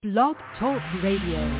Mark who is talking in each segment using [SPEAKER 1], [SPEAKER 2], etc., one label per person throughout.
[SPEAKER 1] Blog Talk Radio.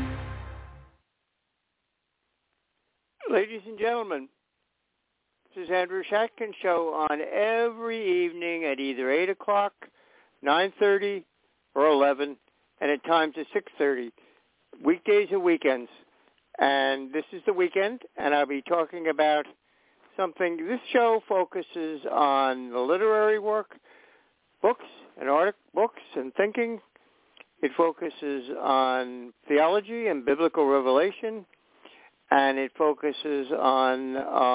[SPEAKER 2] Ladies and gentlemen, this is Andrew Shatkin Show on every evening at either 8 o'clock, 9:30, or 11, and at times at 6:30, weekdays and weekends. And this is the weekend, and I'll be talking about something. This show focuses on the literary work, books and thinking. It focuses on theology and biblical revelation, and it focuses on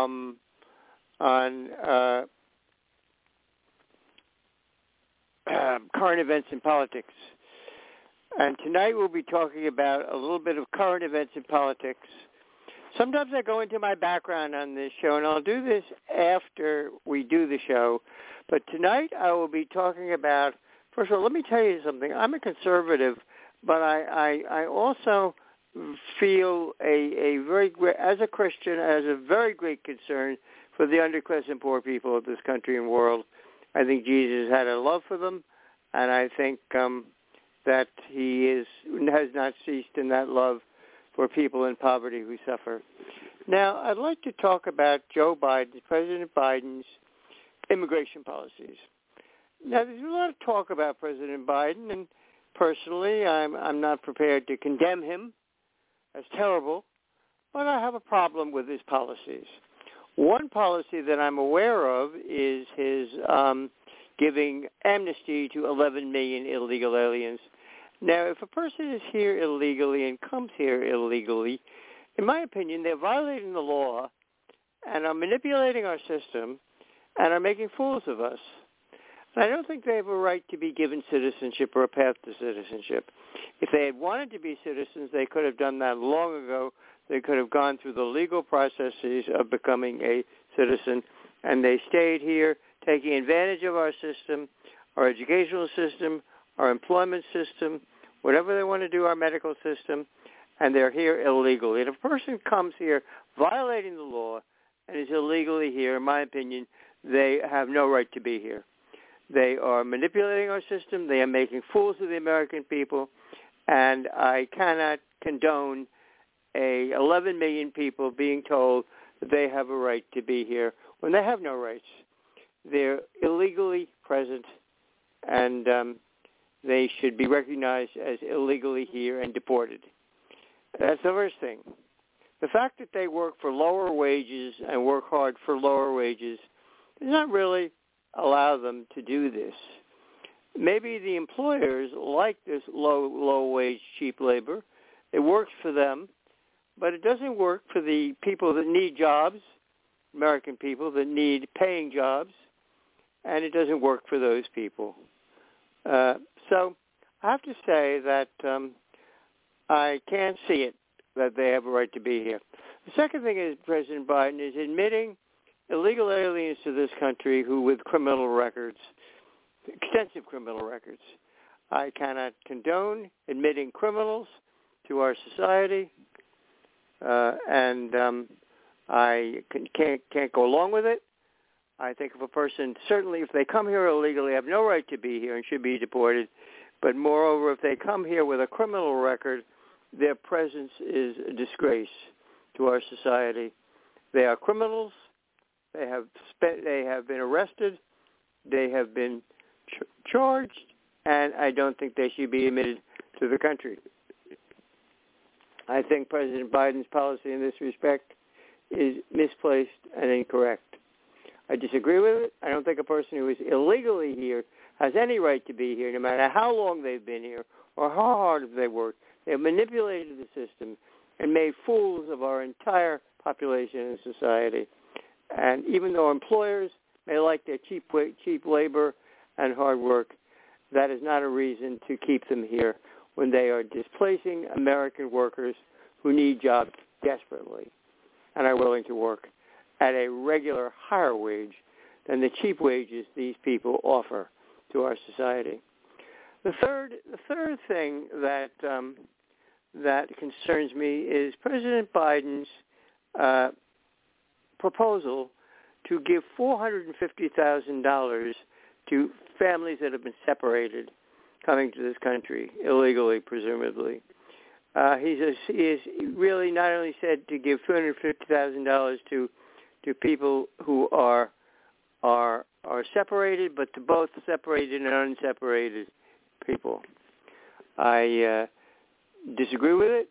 [SPEAKER 2] current events and politics. And tonight we'll be talking about a little bit of current events and politics. Sometimes I go into my background on this show, and I'll do this after we do the show. But tonight I will be talking about, first of all, let me tell you something. I'm a conservative, but I also feel a very great, as a Christian, as a very great concern for the underclass and poor people of this country and world. I think Jesus had a love for them, and I think that he has not ceased in that love for people in poverty who suffer. Now, I'd like to talk about Joe Biden, President Biden's immigration policies. Now, there's a lot of talk about President Biden, and personally, I'm not prepared to condemn him as terrible, but I have a problem with his policies. One policy that I'm aware of is his giving amnesty to 11 million illegal aliens. Now, if a person is here illegally and comes here illegally, in my opinion, they're violating the law and are manipulating our system and are making fools of us. And I don't think they have a right to be given citizenship or a path to citizenship. If they had wanted to be citizens, they could have done that long ago. They could have gone through the legal processes of becoming a citizen, and they stayed here taking advantage of our system, our educational system, our employment system, whatever they want to do, our medical system, and they're here illegally. And if a person comes here violating the law and is illegally here, in my opinion, they have no right to be here. They are manipulating our system. They are making fools of the American people, and I cannot condone 11 million people being told that they have a right to be here when they have no rights. They're illegally present, and they should be recognized as illegally here and deported. That's the first thing. The fact that they work for lower wages and work hard for lower wages does not really allow them to do this. Maybe the employers like this low-wage, cheap labor. It works for them, but it doesn't work for the people that need jobs, American people that need paying jobs, and it doesn't work for those people. So I have to say that I can't see it, that they have a right to be here. The second thing is President Biden is admitting illegal aliens to this country who with criminal records, extensive criminal records. I cannot condone admitting criminals to our society, and I can't go along with it. I think if a person, certainly if they come here illegally, have no right to be here and should be deported. But moreover, if they come here with a criminal record, their presence is a disgrace to our society. They are criminals. They have been arrested. They have been charged, and I don't think they should be admitted to the country. I think President Biden's policy in this respect is misplaced and incorrect. I disagree with it. I don't think a person who is illegally here has any right to be here, no matter how long they've been here or how hard they worked. They have manipulated the system and made fools of our entire population and society. And even though employers may like their cheap labor and hard work, that is not a reason to keep them here when they are displacing American workers who need jobs desperately and are willing to work at a regular higher wage than the cheap wages these people offer to our society. The third thing that concerns me is President Biden's proposal to give $450,000 to families that have been separated coming to this country illegally, presumably. He is really not only said to give $250,000 to people who are separated, but to both separated and unseparated people. I disagree with it.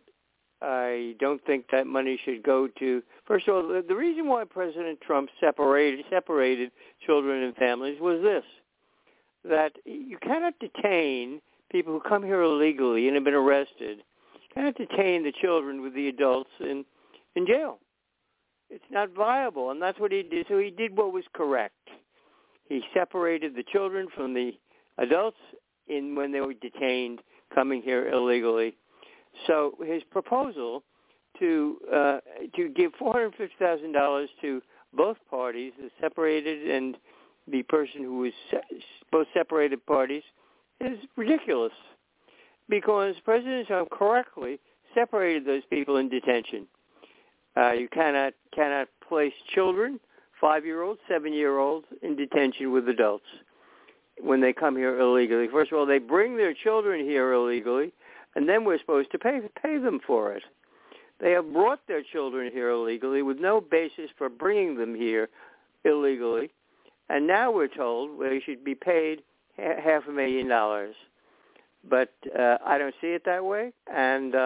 [SPEAKER 2] I don't think that money should go to. First of all, the reason why President Trump separated children and families was this: that you cannot detain people who come here illegally and have been arrested. You cannot detain the children with the adults in jail. It's not viable, and that's what he did. So he did what was correct. He separated the children from the adults when they were detained coming here illegally. So his proposal to give $450,000 to both parties, the separated and the person who was both separated parties, is ridiculous, because President Trump correctly separated those people in detention. You cannot place children, 5-year-olds, 7-year-olds, in detention with adults when they come here illegally. First of all, they bring their children here illegally, and then we're supposed to pay them for it. They have brought their children here illegally with no basis for bringing them here illegally, and now we're told they should be paid $500,000. But I don't see it that way, and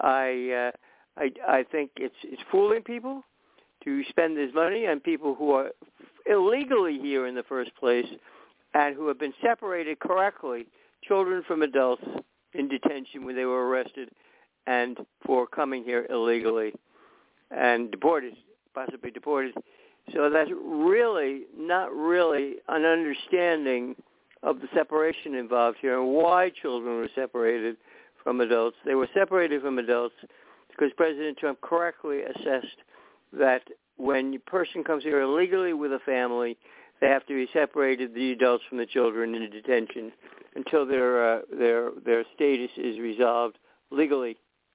[SPEAKER 2] I think it's fooling people to spend this money on people who are illegally here in the first place and who have been separated correctly, children from adults in detention when they were arrested and for coming here illegally and possibly deported. So that's really not really an understanding of the separation involved here and why children were separated from adults. They were separated from adults because President Trump correctly assessed that when a person comes here illegally with a family, they have to be separated, the adults from the children, in detention until their status is resolved legally.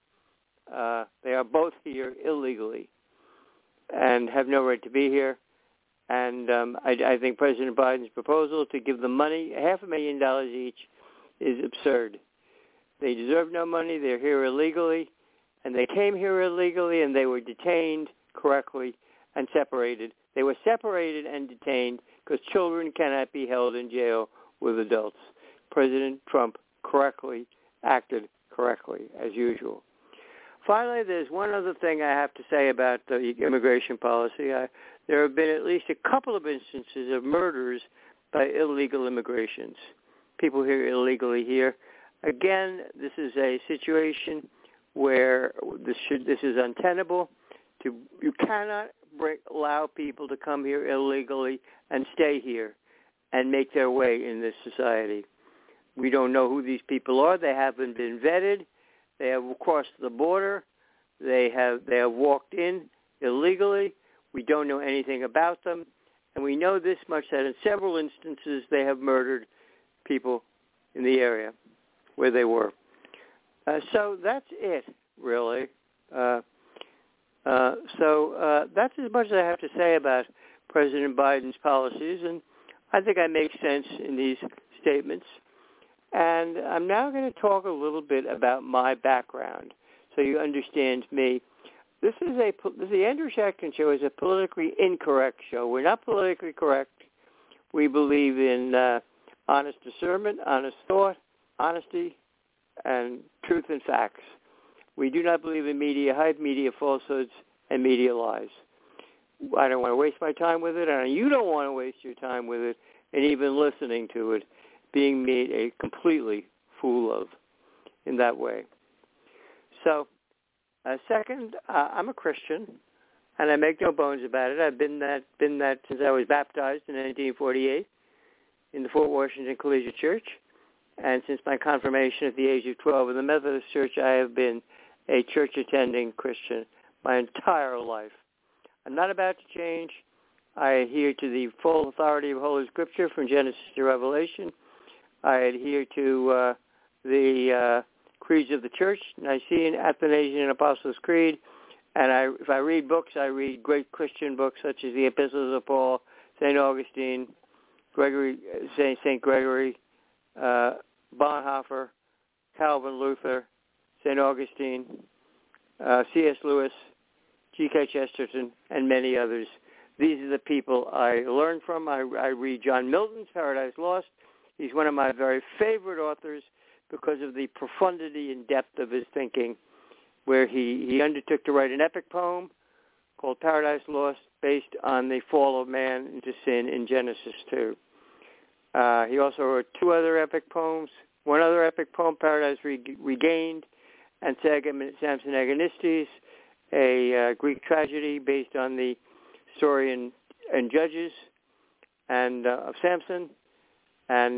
[SPEAKER 2] They are both here illegally and have no right to be here. And I think President Biden's proposal to give them money, $500,000 each, is absurd. They deserve no money. They're here illegally, and they came here illegally, and they were detained correctly and separated. They were separated and detained because children cannot be held in jail with adults. President Trump correctly acted correctly, as usual. Finally, there's one other thing I have to say about the immigration policy. There have been at least a couple of instances of murders by illegal immigrations, people here illegally here. Again, this is a situation where this is untenable. You cannot allow people to come here illegally and stay here and make their way in this society. We don't know who these people are. They haven't been vetted. They have crossed the border. They have walked in illegally. We don't know anything about them. And we know this much, that in several instances they have murdered people in the area where they were. So that's it, really. So that's as much as I have to say about President Biden's policies, and I think I make sense in these statements. And I'm now going to talk a little bit about my background so you understand me. The Andrew Shachtman Show is a politically incorrect show. We're not politically correct. We believe in honest discernment, honest thought, honesty, and truth and facts. We do not believe in media hype, media falsehoods, and media lies. I don't want to waste my time with it, and you don't want to waste your time with it, and even listening to it, being made a completely fool of in that way. So, second, I'm a Christian, and I make no bones about it. I've been that since I was baptized in 1948 in the Fort Washington Collegiate Church, and since my confirmation at the age of 12 in the Methodist Church, I have been a church-attending Christian my entire life. I'm not about to change. I adhere to the full authority of Holy Scripture from Genesis to Revelation. I adhere to the creeds of the Church, Nicene, Athanasian, and Apostles' Creed. And if I read books, I read great Christian books such as the Epistles of Paul, St. Augustine, St. Gregory, Bonhoeffer, Calvin, Luther, St. Augustine, C.S. Lewis, G.K. Chesterton, and many others. These are the people I learn from. I read John Milton's Paradise Lost. He's one of my very favorite authors because of the profundity and depth of his thinking, where he undertook to write an epic poem called Paradise Lost based on the fall of man into sin in Genesis 2. He also wrote two other epic poems, one other epic poem, Paradise Regained, and Samson Agonistes, a Greek tragedy based on the story in Judges and of Samson. And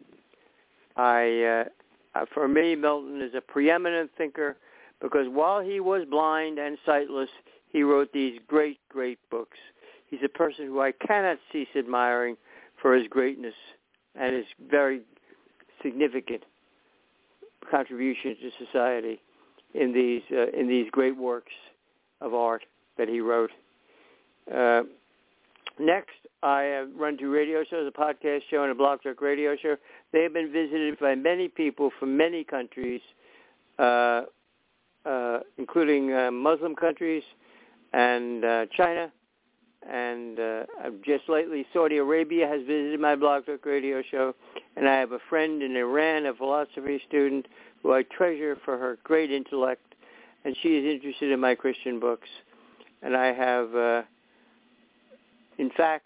[SPEAKER 2] for me, Milton is a preeminent thinker because while he was blind and sightless, he wrote these great, great books. He's a person who I cannot cease admiring for his greatness and his very significant contribution to society in these great works of art that he wrote. Next, I run two radio shows, a podcast show and a Blog Talk radio show. They have been visited by many people from many countries, including Muslim countries and China. And just lately, Saudi Arabia has visited my Blog Talk radio show. And I have a friend in Iran, a philosophy student, who I treasure for her great intellect. And she is interested in my Christian books. And I have... In fact,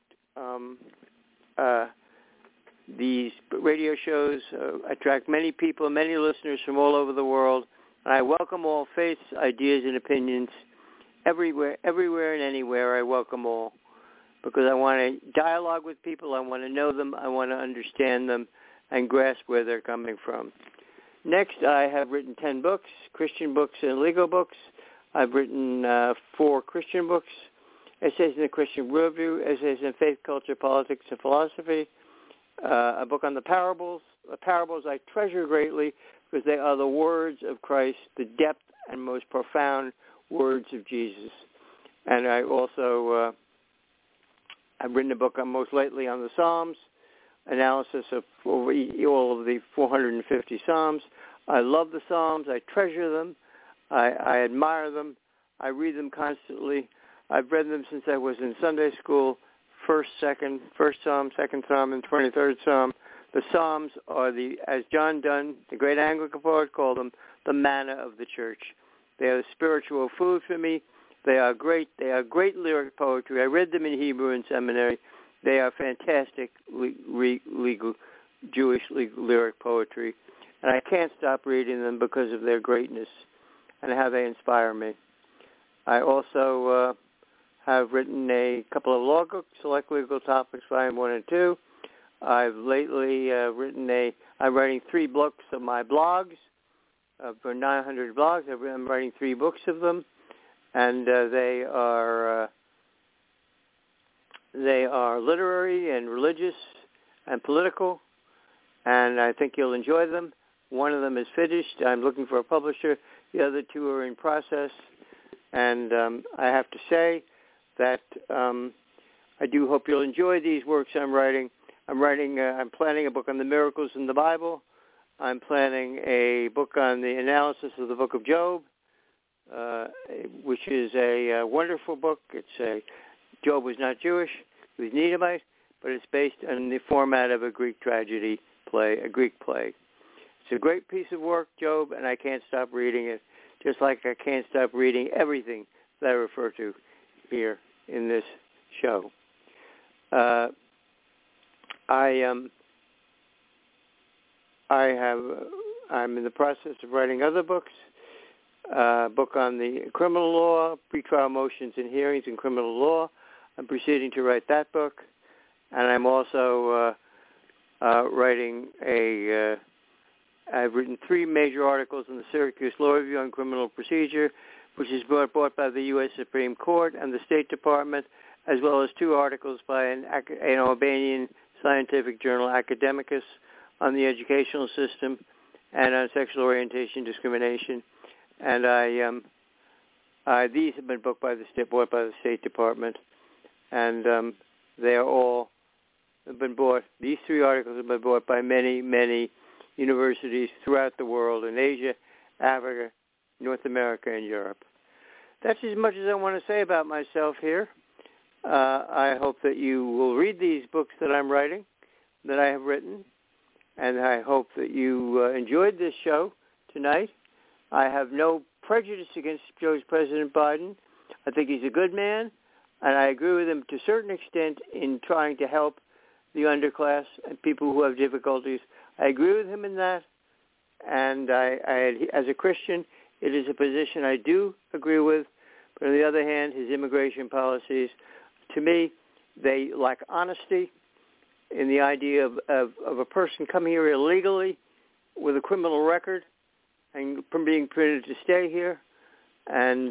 [SPEAKER 2] these radio shows attract many people, many listeners from all over the world. And I welcome all faiths, ideas, and opinions everywhere and anywhere. I welcome all because I want to dialogue with people. I want to know them. I want to understand them and grasp where they're coming from. Next, I have written 10 books, Christian books and legal books. I've written 4 Christian books. Essays in the Christian Worldview, Essays in Faith, Culture, Politics, and Philosophy, a book on the parables. The parables I treasure greatly because they are the words of Christ, the depth and most profound words of Jesus. And I also, I've written a book most lately on the Psalms, analysis of all of the 450 Psalms. I love the Psalms. I treasure them. I admire them. I read them constantly. I've read them since I was in Sunday school, first Psalm, second Psalm, and 23rd Psalm. The Psalms are as John Donne, the great Anglican poet, called them, the manna of the church. They are spiritual food for me. They are great lyric poetry. I read them in Hebrew in seminary. They are fantastic legal Jewish lyric poetry. And I can't stop reading them because of their greatness and how they inspire me. I also have written a couple of law books, Select Legal Topics, Volume 1 and 2. I've lately I'm writing 3 books of my blogs, for 900 blogs. I'm writing 3 books of them, and they are literary and religious and political, and I think you'll enjoy them. One of them is finished. I'm looking for a publisher. The other 2 are in process, and I have to say that I do hope you'll enjoy these works I'm writing. I'm planning a book on the miracles in the Bible. I'm planning a book on the analysis of the book of Job, which is a wonderful book. Job was not Jewish. He was Edomite, but it's based on the format of a Greek tragedy play, a Greek play. It's a great piece of work, Job, and I can't stop reading it, just like I can't stop reading everything that I refer to here in this show. I'm in the process of writing other books, a book on the criminal law, pretrial motions and hearings in criminal law. I'm proceeding to write that book, and I'm also writing I've written 3 major articles in the Syracuse Law Review on criminal procedure, which is brought by the U.S. Supreme Court and the State Department, as well as 2 articles by an Albanian scientific journal, Academicus, on the educational system and on sexual orientation discrimination. And these have been bought by the State Department, and they are all have been bought. These 3 articles have been bought by many, many universities throughout the world in Asia, Africa, North America, and Europe. That's as much as I want to say about myself here. I hope that you will read these books that I'm writing, that I have written, and I hope that you enjoyed this show tonight. I have no prejudice against President Biden. I think he's a good man, and I agree with him to a certain extent in trying to help the underclass and people who have difficulties. I agree with him in that, and I as a Christian, it is a position I do agree with. But on the other hand, his immigration policies, to me, they lack honesty in the idea of a person coming here illegally with a criminal record and being permitted to stay here. And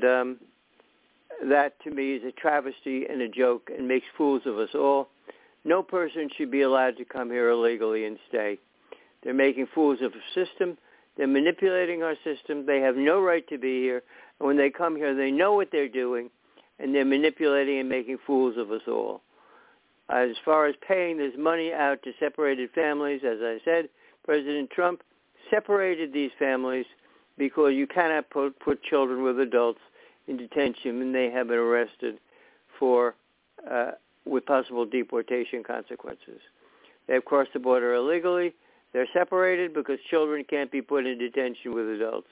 [SPEAKER 2] that, to me, is a travesty and a joke and makes fools of us all. No person should be allowed to come here illegally and stay. They're making fools of the system. They're manipulating our system. They have no right to be here. And when they come here, they know what they're doing, and they're manipulating and making fools of us all. As far as paying this money out to separated families, as I said, President Trump separated these families because you cannot put children with adults in detention when they have been arrested for with possible deportation consequences. They have crossed the border illegally. They're separated because children can't be put in detention with adults.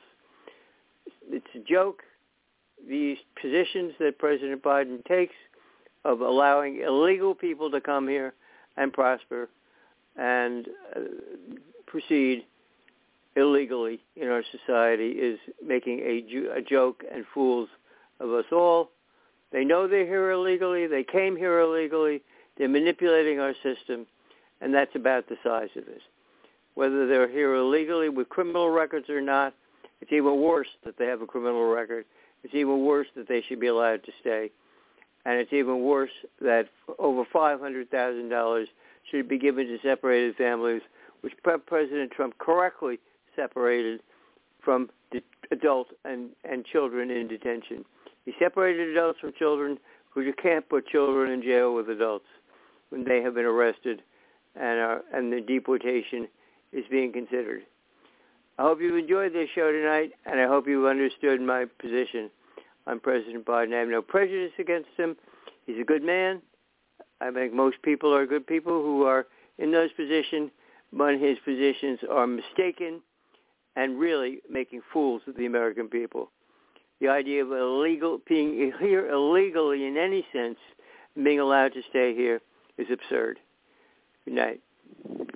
[SPEAKER 2] It's a joke. These positions that President Biden takes of allowing illegal people to come here and prosper and proceed illegally in our society is making a joke and fools of us all. They know they're here illegally. They came here illegally. They're manipulating our system, and that's about the size of it. Whether they're here illegally with criminal records or not, it's even worse that they have a criminal record. It's even worse that they should be allowed to stay. And it's even worse that over $500,000 should be given to separated families, which President Trump correctly separated from adults and children in detention. He separated adults from children because you can't put children in jail with adults when they have been arrested and the deportation is being considered. I hope you've enjoyed this show tonight, and I hope you've understood my position on President Biden. I have no prejudice against him. He's a good man. I think most people are good people who are in those positions, but his positions are mistaken and really making fools of the American people. The idea of being here illegally in any sense, being allowed to stay here, is absurd. Good night.